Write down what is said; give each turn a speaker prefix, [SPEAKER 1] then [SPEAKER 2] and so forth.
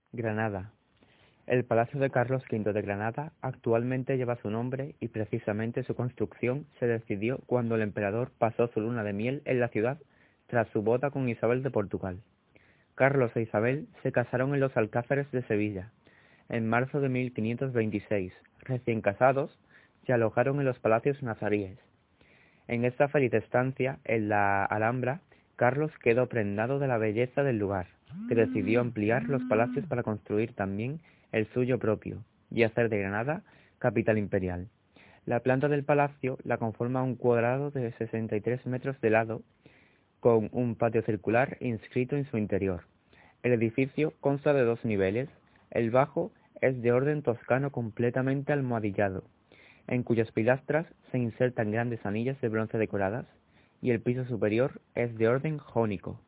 [SPEAKER 1] Granada. El Palacio de Carlos V de Granada actualmente lleva su nombre y precisamente su construcción se decidió cuando el emperador pasó su luna de miel en la ciudad tras su boda con Isabel de Portugal. Carlos e Isabel se casaron en los Alcázares de Sevilla en marzo de 1526. Recién casados, se alojaron en los palacios nazaríes. En esta feliz estancia, en la Alhambra, Carlos quedó prendado de la belleza del lugar, que decidió ampliar los palacios para construir también el suyo propio, y hacer de Granada capital imperial. La planta del palacio la conforma un cuadrado de 63 metros de lado, con un patio circular inscrito en su interior. El edificio consta de 2 niveles, el bajo es de orden toscano completamente almohadillado, en cuyas pilastras se insertan grandes anillas de bronce decoradas, y el piso superior es de orden jónico.